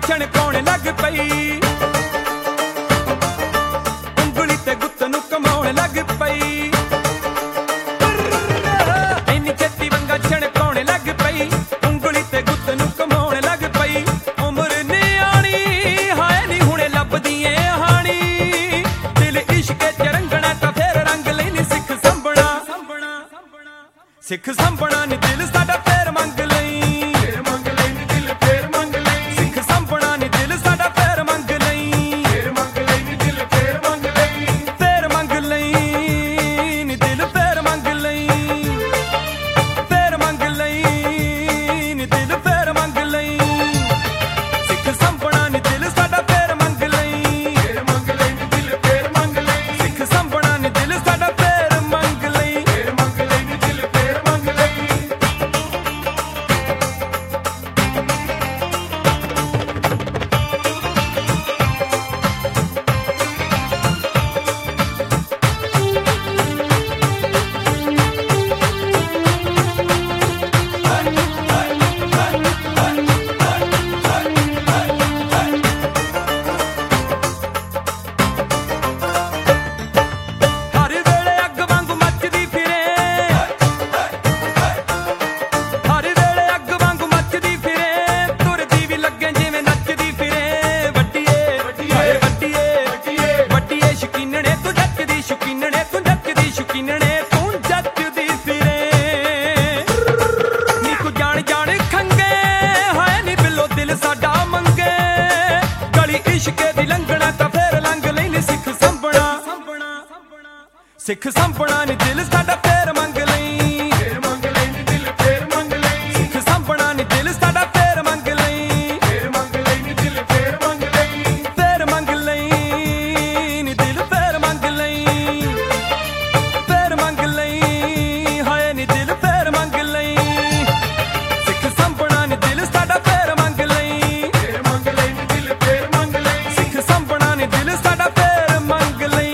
ਛਣਕਾਉਣ ਲੱਗ ਪਈ ਉਂਗਲੀ ਤੇ ਗੁੱਤ ਨੂੰ ਕਮਾਉਣ ਲੱਗ ਪਈ ਇੰਨੀ ਛੇਤੀ ਵੰਗਾ ਛਣਕਾਉਣ ਲੱਗ ਪਈ ਉਂਗਲੀ ਤੇ ਗੁੱਤ ਨੂੰ ਕਮਾਉਣ ਲੱਗ ਪਈ ਉਮਰ ਨਿਆਣੀ ਹਾਏ ਨੀ ਹੁਣੇ ਲੱਭਦੀ ਏ ਹਾਣੀ ਦਿਲ ਇਸ਼ਕੇ ਚ ਰੰਗਣਾ ਤਾਂ ਫੇਰ ਰੰਗ ਲੈਣੀ ਸਿੱਖ ਸੰਭਣਾ ਸਿੱਖ ਸੰਭਣਾ ਨੀ ਦਿਲ ਸਾਡਾ ਫੇਰ ਮੰਗ ਲਈ ਸਿੱਖ ਸੰਭਣਾ ਨੀ ਦਿਲ ਸਾਡਾ ਫੇਰ ਮੰਗ ਲਈ ਦਿਲ ਫੇਰ ਮੰਗ ਲਈ ਸਿੱਖ ਸੰਭਣਾ ਨੀ ਦਿਲ ਸਾਡਾ ਫੇਰ ਮੰਗ ਲਈ ਨੀ ਦਿਲ ਫੇਰ ਮੰਗ ਲਈ ਫੇਰ ਮੰਗ ਲਈ ਨੀ ਦਿਲ ਫੇਰ ਮੰਗ ਲਈ ਹਾਏ ਨੀ ਦਿਲ ਫੇਰ ਮੰਗ ਲਈ ਸਿੱਖ ਸੰਭਣਾ ਨੀ ਦਿਲ ਸਾਡਾ ਫੇਰ ਮੰਗ ਲਈ ਨੀ ਦਿਲ ਫੇਰ ਮੰਗ ਲਈ ਸਿੱਖ ਸੰਭਣਾ ਨੀ ਦਿਲ ਸਾਡਾ ਫੇਰ ਮੰਗ ਲਈ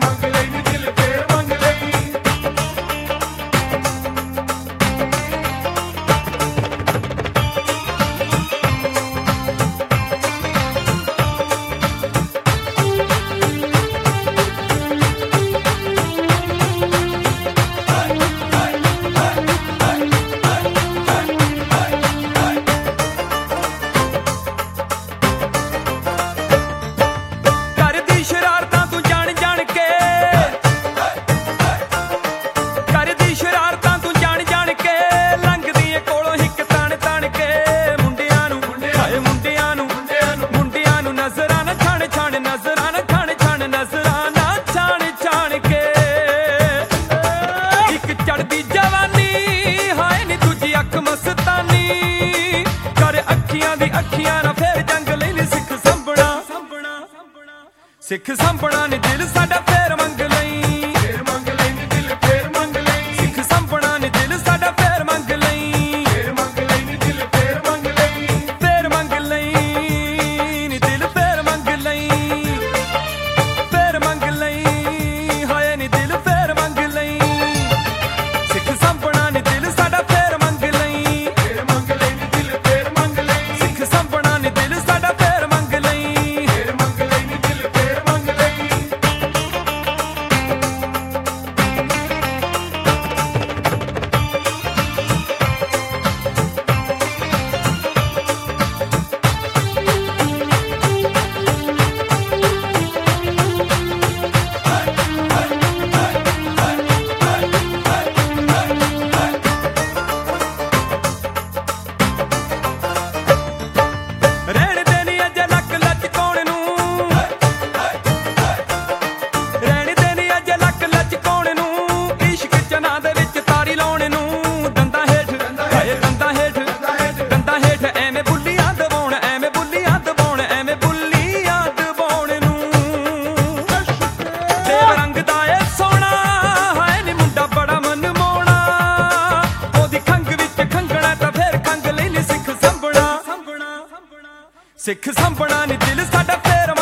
ਸਿੱਖ ਸੰਭਣਾ ਨੀ ਦਿਲ ਸਾਡਾ ਫੇਰ ਮੰਗ ਲਈ ਨੀ ਦਿਲ ਫੇਰ ਮੰਗ ਲਈ ਸਿੱਖ ਸੰਭਣਾ ਨੀ ਦਿਲ ਸਾਡਾ ਫੇਰ ਮੰਗ ਲਈ ਨੀ ਦਿਲ ਫੇਰ ਮੰਗ ਲਈ ਫੇਰ ਮੰਗ ਲਈ ਨੀ ਦਿਲ ਫੇਰ ਮੰਗ ਲਈ ਹਾਏ ਨੀ ਦਿਲ ਫੇਰ ਮੰਗ ਲਈ ਸਿੱਖ ਸੰਭਣਾ ਨੀ ਦਿਲ ਸਾਡਾ ਫੇਰ ਮੰਗ ਲਈ ਨੀ ਦਿਲ ਫੇਰ ਮੰਗ ਲਈ ਸਿੱਖ ਸੰਭਣਾ ਨੀ ਦਿਲ ਸਾਡਾ ਫੇਰ ਮੰਗ ਲਈ ਨੀ ਦਿਲ ਫੇਰ ਮੰਗ ਲਈ ਸਿੱਖ ਸੰਭਣਾ ਨੀ ਦਿਲ ਸਾਡਾ ਫੇਰ